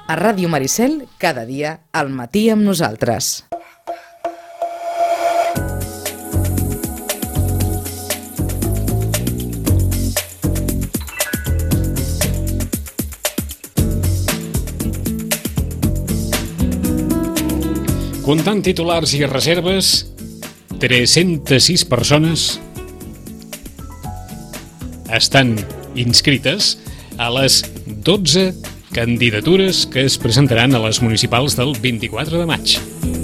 A Ràdio Maricel, cada dia, al matí amb nosaltres. Comptant titulars i reserves, 306 persones estan inscrites a les 12 candidatures que es presentaran a les municipals del 24 de maig.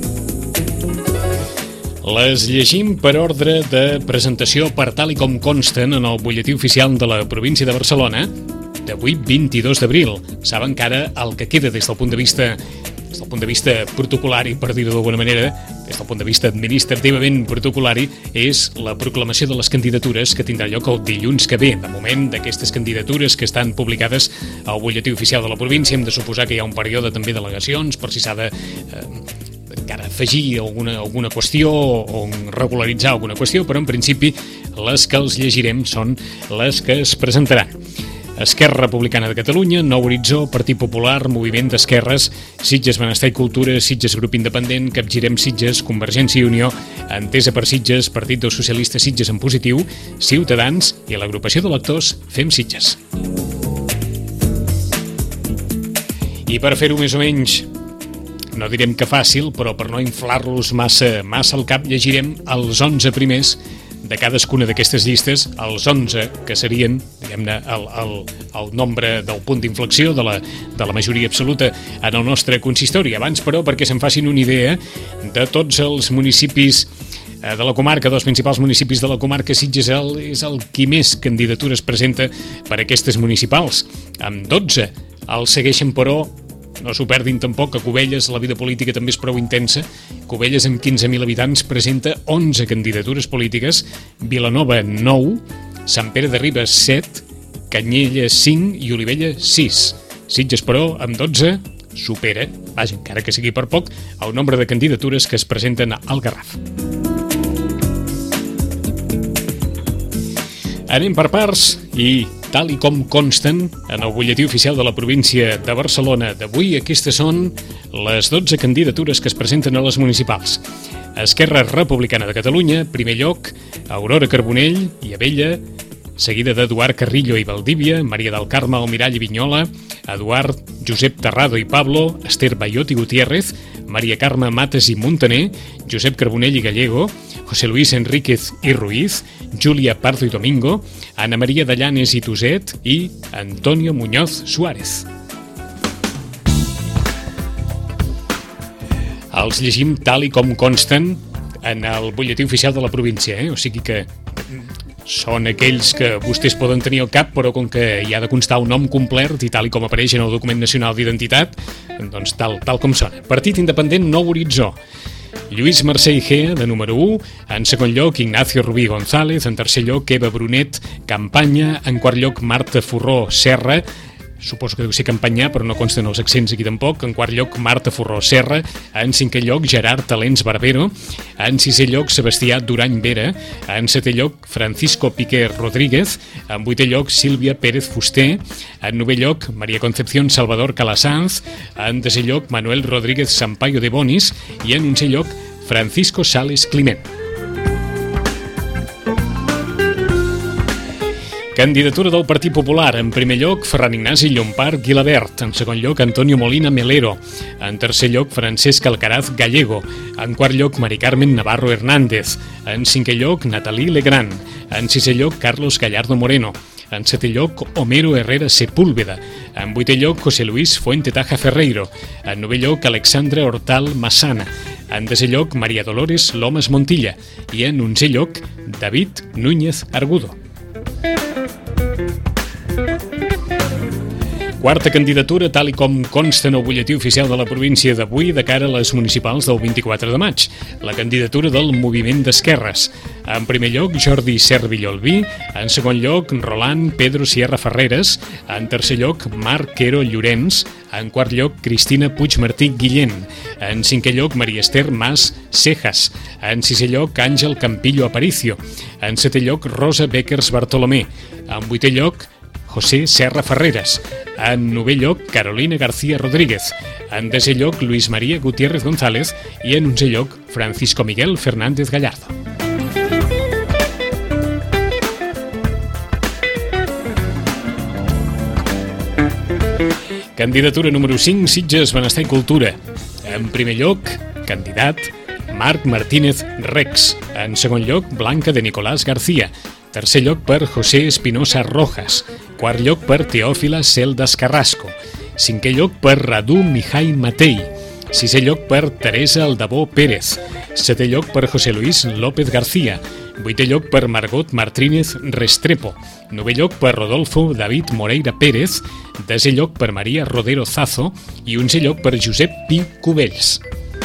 Les llegim per ordre de presentació per tal i com consten en el butlletí oficial de la província de Barcelona d'avui 22 d'abril. Saben que ara el que queda des del punt de vista protocolari, per dir-ho d'alguna manera, des del punt de vista administrativament protocolari, és la proclamació de les candidatures que tindrà lloc el dilluns que ve. De moment, d'aquestes candidatures que estan publicades al butlletí oficial de la província, hem de suposar que hi ha un període també d'al·legacions per si s'ha de encara afegir alguna qüestió o regularitzar alguna qüestió, però en principi les que els llegirem són les que es presentaran. Esquerra Republicana de Catalunya, Nou Horitzó, Partit Popular, Moviment d'Esquerres, Sitges Benestar i Cultura, Sitges Grup Independent, Capgirem Sitges, Convergència i Unió, Entesa per Sitges, Partit dels Socialistes Sitges en positiu, Ciutadans i l'agrupació de lectors Fem Sitges. I per fer-ho més o menys, no direm que fàcil, però per no inflar-los massa al cap, llegirem els 11 primers de cadascuna d'aquestes llistes, els 11 que serien, diguem-ne, el nombre del punt d'inflexió de la majoria absoluta en el nostre consistori. Abans, però, perquè se'n facin una idea de tots els municipis de la comarca, dels principals municipis de la comarca, Sitges és el qui més candidatures presenta per a aquestes municipals. Amb 12 el segueixen, però, no s'ho perdin tampoc, que Cubelles, la vida política també és prou intensa. Cubelles, amb 15.000 habitants, presenta 11 candidatures polítiques, Vilanova, 9, Sant Pere de Ribes, 7, Canyelles, 5 i Olivella, 6. Sitges, però, amb 12, supera, vaja, encara que sigui per poc, el nombre de candidatures que es presenten al Garraf. Anem per parts i, tal i com consten en el butlletí oficial de la província de Barcelona d'avui, aquestes són les 12 candidatures que es presenten a les municipals. Esquerra Republicana de Catalunya, primer lloc, Aurora Carbonell i Abella, seguida d'Eduard Carrillo i Valdívia, Maria del Carme, Almirall i Vinyola, Eduard, Josep Terrado i Pablo, Esther Bayot i Gutiérrez, Maria Carme Mates i Montaner, Josep Carbonell i Gallego, José Luis Enríquez i Ruiz, Júlia Pardo i Domingo, Ana Maria de Llanes i Tuset i Antonio Muñoz Suárez. Els llegim tal i com consten en el butlletí oficial de la província, o sigui que són aquells que vostès poden tenir al cap, però com que hi ha de constar un nom complet i tal i com apareix en el document nacional d'identitat, doncs tal com sona. Partit Independent Nou Horitzó. Lluís Mercè i Gea, de número 1, en segon lloc Ignacio Rubí González, en tercer lloc Eva Brunet Campanya, en quart lloc Marta Forró Serra, suposo que deu ser Campanyà, però no consten els accents aquí tampoc, en quart lloc Marta Forró Serra, en cinquè lloc Gerard Talents Barbero, en sisè lloc Sebastià Durany Vera, en setè lloc Francisco Piqué Rodríguez, en vuitè lloc Sílvia Pérez Fuster, en novè lloc Maria Concepción Salvador Calasanz, en desè lloc Manuel Rodríguez Sampaio de Bonis i en onzè lloc Francisco Sales Climent. Candidatura del Partit Popular. En primer lloc, Ferran Ignasi Llompart Guilabert. En segon lloc, Antonio Molina Melero. En tercer lloc, Francesc Alcaraz Gallego. En quart lloc, Mari Carmen Navarro Hernández. En cinquè lloc, Nathalie Legrand. En sisè lloc, Carlos Gallardo Moreno. En setè lloc, Homero Herrera Sepúlveda. En vuitè lloc, José Luis Fuente Taja Ferreiro. En novè lloc, Alexandra Hortal Massana. En desè lloc, Maria Dolores Lomas Montilla. I en onzè lloc, David Núñez Argudo. Quarta candidatura, tal i com consta en el butlletí oficial de la província d'avui de cara a les municipals del 24 de maig, la candidatura del Moviment d'Esquerres. En primer lloc, Jordi Servi Llolví, en segon lloc, Roland Pedro Sierra Ferreres, en tercer lloc, Marc Quero Llorenç, en quart lloc, Cristina Puigmartí Guillén, en cinquè lloc, Maria Esther Mas Cejas, en sisè lloc, Àngel Campillo Aparicio, en setè lloc, Rosa Beckers Bartolomé, en vuitè lloc, José Serra Ferreras. En novè lloc, Carolina García Rodríguez. En desè lloc, Luis María Gutiérrez González. I en onzè lloc, Francisco Miguel Fernández Gallardo. Candidatura número 5, Sitges, Benestar i Cultura. En primer lloc, candidat Marc Martínez Rex. En segon lloc, Blanca de Nicolás García. Tercer lloc per José Espinosa Rojas. Quart lloc per Teòfila Celdas Carrasco. Cinquè lloc per Radu Mihai Matei. Sisè lloc per Teresa Aldabó Pérez. Setè lloc per José Luis López García. Vuitè lloc per Margot Martínez Restrepo. Novè lloc per Rodolfo David Moreira Pérez. Desè lloc per Maria Rodero Zazo. I onzè lloc per Josep Pi Cubells.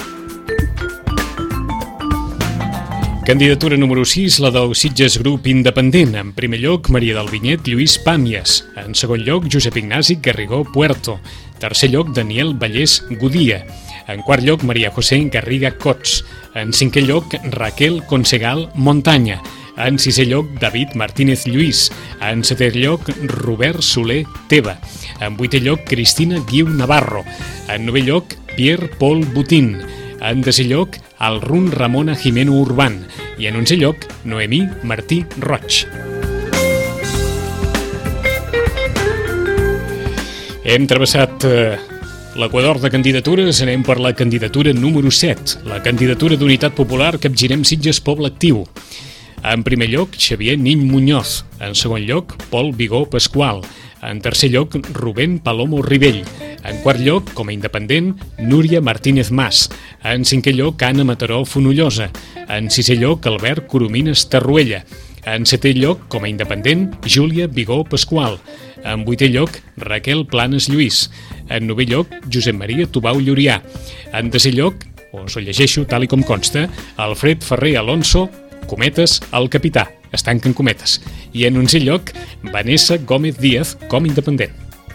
Candidatura número 6, la del Sitges Grup Independent. En primer lloc, Maria del Vinyet Lluís Pàmies. En segon lloc, Josep Ignasi Garrigó Puerto. Tercer lloc, Daniel Vallès Godia. En quart lloc, Maria José Garriga Cots. En cinquè lloc, Raquel Consegal Montaña. En sisè lloc, David Martínez Lluís. En setè lloc, Robert Soler Teva. En vuitè lloc, Cristina Guiu Navarro. En novè lloc, Pierre Paul Butín. En desè lloc, Alrun Ramona Jimeno Urbán. I en onzè lloc, Noemí Martí Roig. Hem travessat l'equador de candidatures, anem per la candidatura número 7, la candidatura d'Unitat Popular Capgirem Sitges Poble Actiu. En primer lloc, Xavier Nin Muñoz. En segon lloc, Pol Vigó Pasqual. En tercer lloc, Rubén Palomo Ribell. En quart lloc, com a independent, Núria Martínez Mas. En cinquè lloc, Anna Mataró Fonollosa. En sisè lloc, Albert Coromines Tarruella. En setè lloc, com a independent, Júlia Vigó Pasqual. En vuitè lloc, Raquel Planes Lluís. En novè lloc, Josep Maria Tubau Llurià. En desè lloc, us ho llegeixo tal i com consta, Alfred Ferrer Alonso, cometes, el capità, es tanquen cometes. I en onzè lloc, Vanessa Gómez Díaz com independent.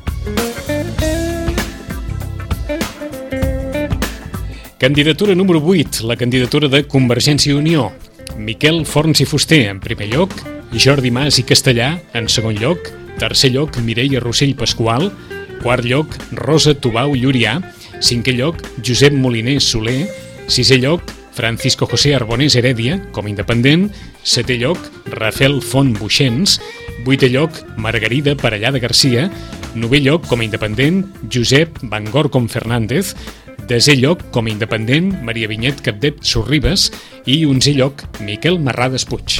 Candidatura número 8, la candidatura de Convergència i Unió. Miquel Forns i Fuster, en primer lloc, Jordi Mas i Castellà, en segon lloc, tercer lloc, Mireia Rossell Pasqual, quart lloc, Rosa Tubau Llurià, cinquè lloc, Josep Moliner Soler, sisè lloc, Francisco José Arbonés Heredia, com a independent, setè lloc, Rafael Font Buixens, vuitè lloc, Margarida Parellada Garcia, novè lloc, com a independent, Josep Van Gorcom Fernández, desè lloc, com a independent, Maria Vinyet Capdep Sorribes i onzè lloc, Miquel Marrades Puig.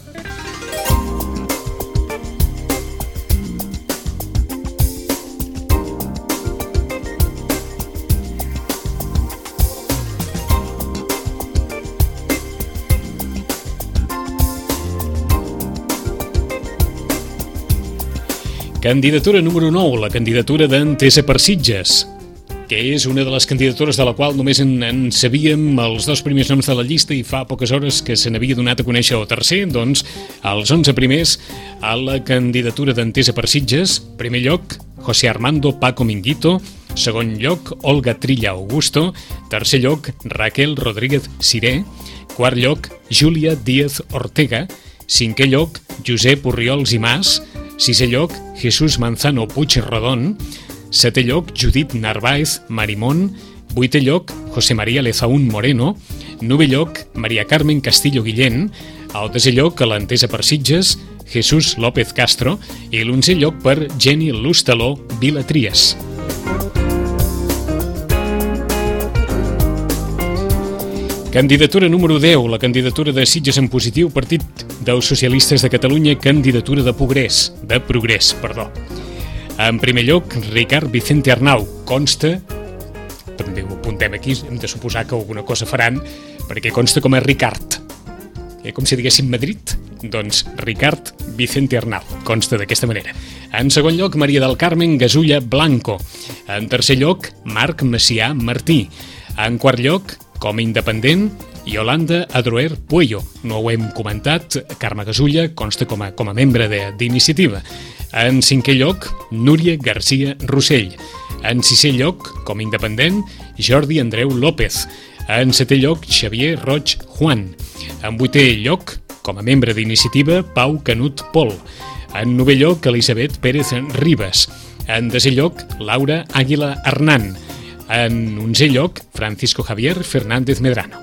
Candidatura número 9, la candidatura d'Entesa per Sitges, que és una de les candidatures de la qual només en sabíem els dos primers noms de la llista i fa poques hores que se n'havia donat a conèixer el tercer, doncs els 11 primers a la candidatura d'Entesa per Sitges. Primer lloc, José Armando Paco Minguito. Segon lloc, Olga Trilla Augusto. Tercer lloc, Raquel Rodríguez Siré. Quart lloc, Júlia Díaz Ortega. Cinquè lloc, Josep Orriols i Mas. Sisè lloc, Jesús Manzano Puigrodón. Setè lloc, Judit Narváez Marimón. Vuitè lloc, José María Lezaún Moreno. Novè lloc, María Carmen Castillo Guillén. Al desè lloc, a l'Entesa per Sitges, Jesús López Castro. I l'onzè lloc per Jenny Lustaló Vilatries. Candidatura número 10, la candidatura de Sitges en Positiu, Partit dels Socialistes de Catalunya, candidatura de progrés. En primer lloc, Ricard Vicente Arnau. Consta, també ho apuntem aquí, hem de suposar que alguna cosa faran, perquè consta com a Ricard. Com si diguéssim Madrid, doncs Ricard Vicente Arnau. Consta d'aquesta manera. En segon lloc, Maria del Carmen Gasulla Blanco. En tercer lloc, Marc Macià Martí. En quart lloc, com a independent, Yolanda Adroer Puello. No ho hem comentat, Carme Gasulla consta com a membre d'Iniciativa. En cinquè lloc, Núria García Rossell. En sisè lloc, com a independent, Jordi Andreu López. En setè lloc, Xavier Roig Juan. En vuitè lloc, com a membre d'Iniciativa, Pau Canut Pol. En novè lloc, Elisabet Pérez Ribas. En desè lloc, Laura Águila Hernán. En onzè lloc, Francisco Javier Fernández Medrano.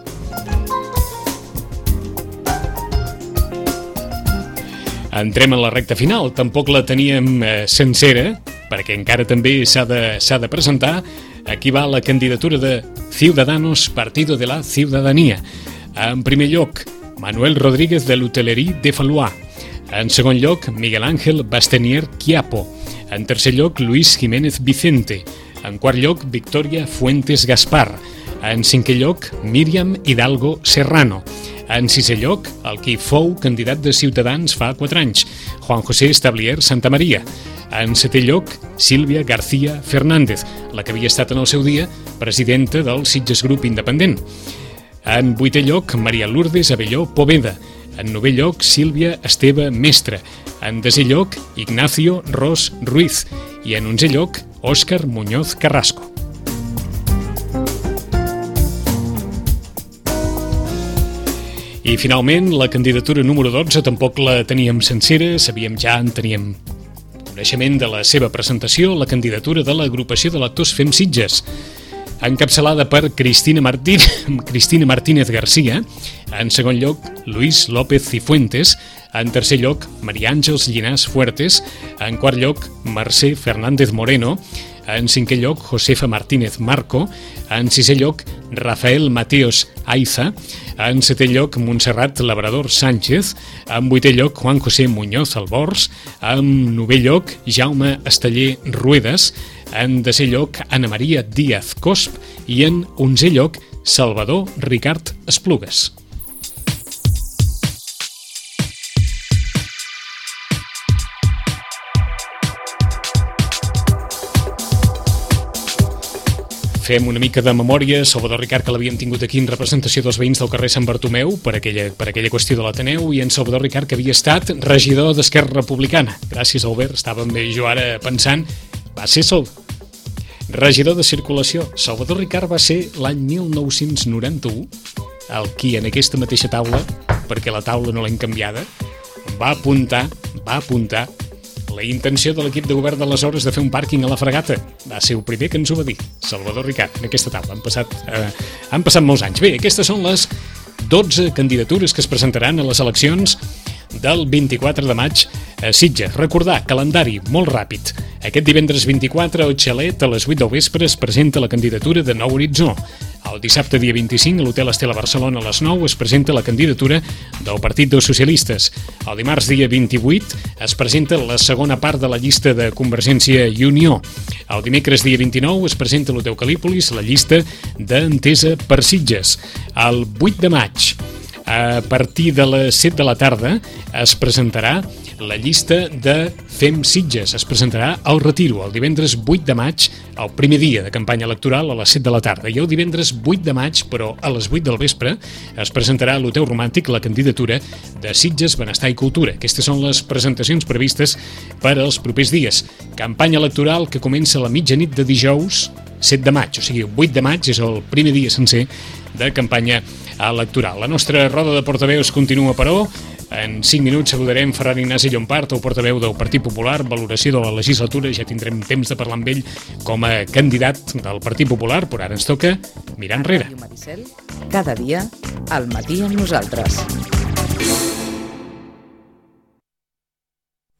Entrem en la recta final. Tampoc la teníem sencera, perquè encara també s'ha de presentar. Aquí va la candidatura de Ciudadanos, Partido de la Ciudadanía. En primer lloc, Manuel Rodríguez de l'Hotellerie de Fallois. En segon lloc, Miguel Ángel Bastenier Quiapo. En tercer lloc, Luis Jiménez Vicente. En quart lloc, Victoria Fuentes Gaspar. En cinquè lloc, Míriam Hidalgo Serrano. En sisè lloc, el qui fou candidat de Ciutadans fa 4 anys, Juan José Establier Santamaría. En setè lloc, Sílvia García Fernández, la que havia estat en el seu dia presidenta del Sitges Grup Independent. En vuitè lloc, Maria Lourdes Abelló Poveda. En novè lloc, Sílvia Esteve Mestre. En desè lloc, Ignacio Ros Ruiz. I en onzè lloc, Òscar Muñoz Carrasco. I finalment, la candidatura número 12 tampoc la teníem sencera, teníem coneixement de la seva presentació, la candidatura de l'agrupació de lectors Fem Sitges, encapçalada per Cristina Martínez García. En segon lloc, Luis López Cifuentes. En tercer lloc, María Àngels Llinàs Fuertes. En quart lloc, Mercè Fernández Moreno. En cinquè lloc, Josefa Martínez Marco. En sisè lloc, Rafael Mateos Aiza. En setè lloc, Montserrat Labrador Sánchez. En vuitè lloc, Juan José Muñoz Albors. En novè lloc, Jaume Esteller Ruedas. En desè lloc, Ana Maria Díaz Cosp. I en onzè lloc, Salvador Ricard Esplugues. Fem una mica de memòria. Salvador Ricard, que l'havíem tingut aquí en representació dels veïns del carrer Sant Bartomeu per aquella qüestió de l'Ateneu, i en Salvador Ricard, que havia estat regidor d'Esquerra Republicana. Gràcies, Albert. Estàvem jo ara pensant, va ser regidor de circulació. Salvador Ricard va ser l'any 1991 el qui en aquesta mateixa taula, perquè la taula no l'hem canviada, va apuntar la intenció de l'equip de govern d'aleshores de fer un pàrquing a la Fregata. Va ser el primer que ens ho va dir, Salvador Ricard, en aquesta taula. Han passat molts anys. Bé, aquestes són les 12 candidatures que es presentaran a les eleccions del 24 de maig a Sitges. Recordar, calendari molt ràpid. Aquest divendres 24 al Xalet a les 8 del vespre es presenta la candidatura de Nou Horitzó. El dissabte dia 25 a l'Hotel Estela Barcelona a les 9 es presenta la candidatura del Partit dels Socialistes. El dimarts dia 28 es presenta la segona part de la llista de Convergència i Unió. El dimecres dia 29 es presenta a l'Hotel Calípolis la llista d'Entesa per Sitges. El 8 de maig, a partir de les 7 de la tarda, es presentarà la llista de Fem Sitges. Es presentarà al Retiro, el divendres 8 de maig, el primer dia de campanya electoral, a les 7 de la tarda. I el divendres 8 de maig, però a les 8 del vespre, es presentarà a l'Hotel Romàntic la candidatura de Sitges, Benestar i Cultura. Aquestes són les presentacions previstes per als propers dies. Campanya electoral que comença a la mitjanit de dijous 7 de maig, o sigui, 8 de maig és el primer dia sencer de campanya electoral. La nostra roda de portaveus continua, però. En 5 minuts saludarem Ferran Ignasi Llompart, el portaveu del Partit Popular. Valoració de la legislatura, ja tindrem temps de parlar amb ell com a candidat del Partit Popular, però ara ens toca mirar enrere. Cada dia, al matí amb nosaltres.